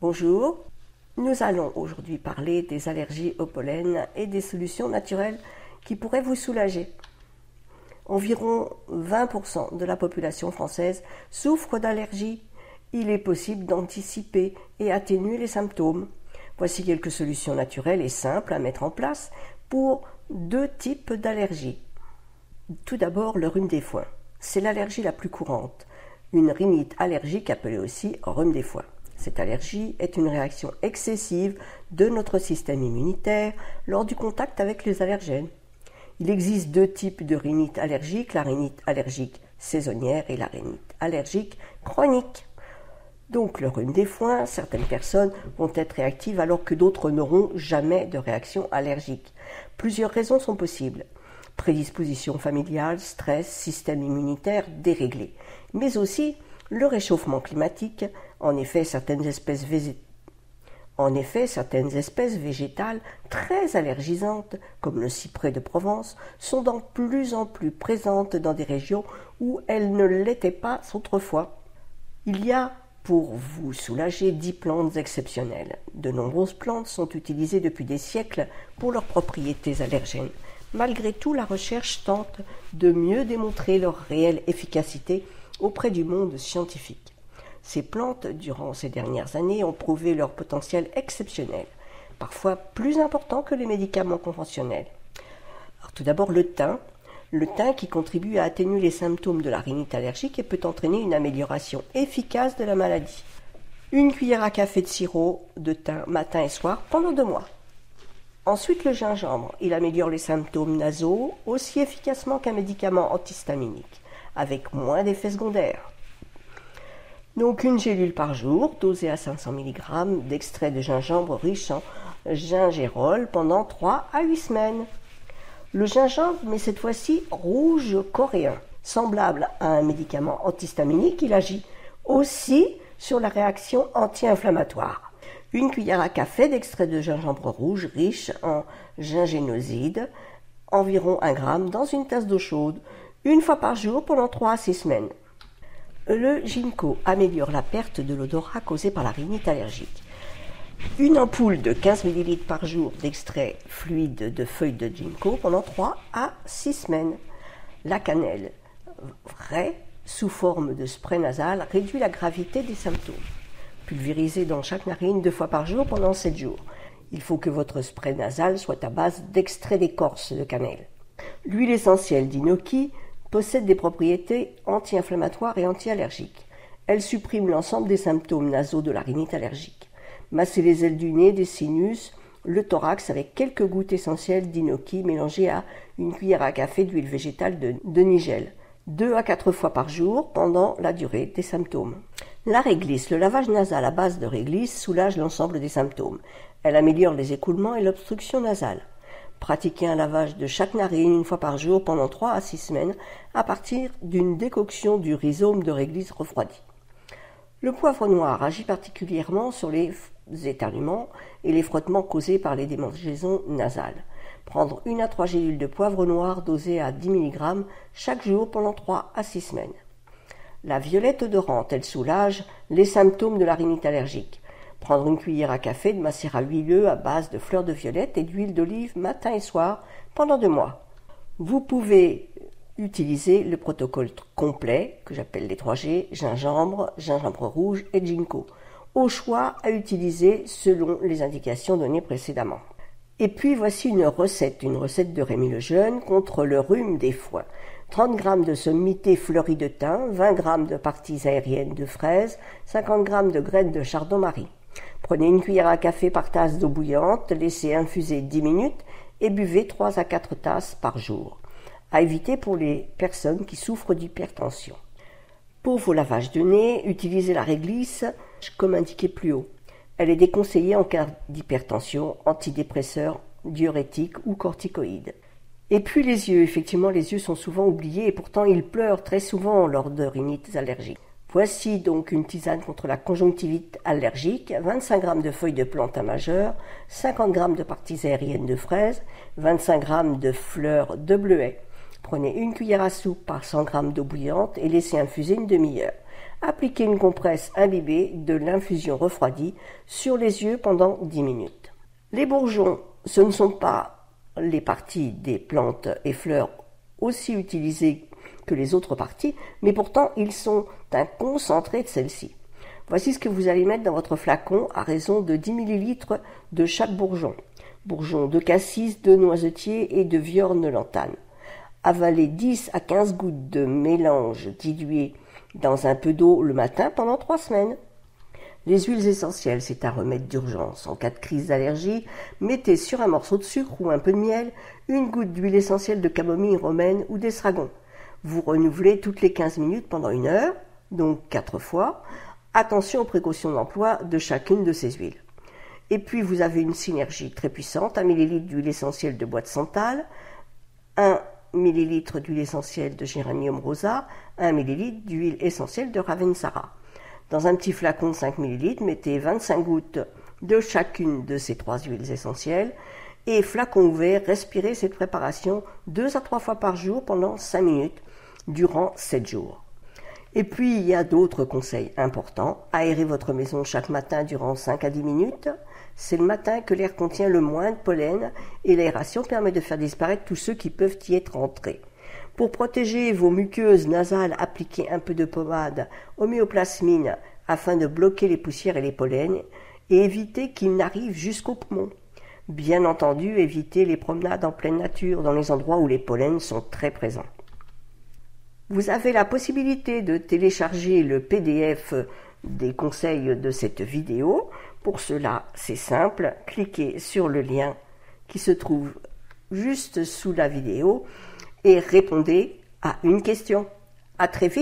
Bonjour, nous allons aujourd'hui parler des allergies au pollen et des solutions naturelles qui pourraient vous soulager. Environ 20% de la population française souffre d'allergies. Il est possible d'anticiper et atténuer les symptômes. Voici quelques solutions naturelles et simples à mettre en place pour 2 types d'allergies. Tout d'abord, le rhume des foins. C'est l'allergie la plus courante, une rhinite allergique appelée aussi rhume des foins. Cette allergie est une réaction excessive de notre système immunitaire lors du contact avec les allergènes. Il existe 2 types de rhinite allergique, la rhinite allergique saisonnière et la rhinite allergique chronique. Donc le rhume des foins, certaines personnes vont être réactives alors que d'autres n'auront jamais de réaction allergique. Plusieurs raisons sont possibles. Prédisposition familiale, stress, système immunitaire déréglé, mais aussi le réchauffement climatique. En effet, certaines espèces végétales très allergisantes, comme le cyprès de Provence, sont de plus en plus présentes dans des régions où elles ne l'étaient pas autrefois. Il y a pour vous soulager 10 plantes exceptionnelles. De nombreuses plantes sont utilisées depuis des siècles pour leurs propriétés allergènes. Malgré tout, la recherche tente de mieux démontrer leur réelle efficacité auprès du monde scientifique. Ces plantes, durant ces dernières années, ont prouvé leur potentiel exceptionnel, parfois plus important que les médicaments conventionnels. Alors, tout d'abord, le thym qui contribue à atténuer les symptômes de la rhinite allergique et peut entraîner une amélioration efficace de la maladie. 1 cuillère à café de sirop de thym matin et soir pendant 2 mois. Ensuite, le gingembre. Il améliore les symptômes nasaux aussi efficacement qu'un médicament antihistaminique, avec moins d'effets secondaires. Donc 1 gélule par jour, dosée à 500 mg d'extrait de gingembre riche en gingérol pendant 3 à 8 semaines. Le gingembre, mais cette fois-ci rouge coréen. Semblable à un médicament antihistaminique, il agit aussi sur la réaction anti-inflammatoire. 1 cuillère à café d'extrait de gingembre rouge riche en gingénoside, environ 1 gramme dans une tasse d'eau chaude, 1 fois par jour pendant 3 à 6 semaines. Le ginkgo améliore la perte de l'odorat causée par la rhinite allergique. 1 ampoule de 15 ml par jour d'extrait fluide de feuilles de ginkgo pendant 3 à 6 semaines. La cannelle vraie, sous forme de spray nasal, réduit la gravité des symptômes. Pulvérisé dans chaque narine 2 fois par jour pendant 7 jours. Il faut que votre spray nasal soit à base d'extrait d'écorce de cannelle. L'huile essentielle d'Inoki possède des propriétés anti-inflammatoires et anti-allergiques. Elle supprime l'ensemble des symptômes nasaux de la rhinite allergique. Massez les ailes du nez, des sinus, le thorax avec quelques gouttes essentielles d'Inoki mélangées à 1 cuillère à café d'huile végétale de nigel. 2 à 4 fois par jour pendant la durée des symptômes. La réglisse, le lavage nasal à base de réglisse soulage l'ensemble des symptômes. Elle améliore les écoulements et l'obstruction nasale. Pratiquez un lavage de chaque narine 1 fois par jour pendant 3 à 6 semaines à partir d'une décoction du rhizome de réglisse refroidi. Le poivre noir agit particulièrement sur les éternuements et les frottements causés par les démangeaisons nasales. Prendre 1 à 3 gélules de poivre noir dosées à 10 mg chaque jour pendant 3 à 6 semaines. La violette odorante, elle soulage les symptômes de la rhinite allergique. Prendre 1 cuillère à café de macérat huileux à base de fleurs de violette et d'huile d'olive matin et soir pendant 2 mois. Vous pouvez utiliser le protocole complet, que j'appelle les 3G, gingembre, gingembre rouge et ginkgo, au choix à utiliser selon les indications données précédemment. Et puis voici une recette de Rémi Lejeune contre le rhume des foins. 30 g de sommité fleurie de thym, 20 g de parties aériennes de fraises, 50 g de graines de chardon-marie. Prenez 1 cuillère à café par tasse d'eau bouillante, laissez infuser 10 minutes et buvez 3 à 4 tasses par jour. À éviter pour les personnes qui souffrent d'hypertension. Pour vos lavages de nez, utilisez la réglisse comme indiqué plus haut. Elle est déconseillée en cas d'hypertension, antidépresseur, diurétique ou corticoïde. Et puis les yeux, effectivement les yeux sont souvent oubliés et pourtant ils pleurent très souvent lors de rhinites allergiques. Voici donc une tisane contre la conjonctivite allergique, 25 g de feuilles de plantain majeure, 50 g de parties aériennes de fraises, 25 g de fleurs de bleuet. Prenez 1 cuillère à soupe par 100 g d'eau bouillante et laissez infuser une demi-heure. Appliquez une compresse imbibée de l'infusion refroidie sur les yeux pendant 10 minutes. Les bourgeons, ce ne sont pas les parties des plantes et fleurs aussi utilisées que les autres parties, mais pourtant ils sont un concentré de celles-ci. Voici ce que vous allez mettre dans votre flacon à raison de 10 ml de chaque bourgeon. Bourgeons de cassis, de noisetier et de viorne lantane. Avalez 10 à 15 gouttes de mélange dilué dans un peu d'eau le matin pendant 3 semaines. Les huiles essentielles, c'est un remède d'urgence. En cas de crise d'allergie, mettez sur un morceau de sucre ou un peu de miel une goutte d'huile essentielle de camomille romaine ou d'estragon. Vous renouvelez toutes les 15 minutes pendant 1 heure, donc 4 fois. Attention aux précautions d'emploi de chacune de ces huiles. Et puis vous avez une synergie très puissante, 1 ml d'huile essentielle de bois de santal, 1 ml d'huile essentielle de géranium rosa, 1 ml d'huile essentielle de ravensara. Dans un petit flacon de 5 ml, mettez 25 gouttes de chacune de ces 3 huiles essentielles et flacon ouvert, respirez cette préparation 2 à 3 fois par jour pendant 5 minutes durant 7 jours. Et puis, il y a d'autres conseils importants. Aérez votre maison chaque matin durant 5 à 10 minutes. C'est le matin que l'air contient le moins de pollen et l'aération permet de faire disparaître tous ceux qui peuvent y être entrés. Pour protéger vos muqueuses nasales, appliquez un peu de pommade homéoplasmine afin de bloquer les poussières et les pollens et éviter qu'ils n'arrivent jusqu'aux poumons. Bien entendu, évitez les promenades en pleine nature dans les endroits où les pollens sont très présents. Vous avez la possibilité de télécharger le PDF des conseils de cette vidéo. Pour cela, c'est simple, cliquez sur le lien qui se trouve juste sous la vidéo et répondez à une question. À très vite.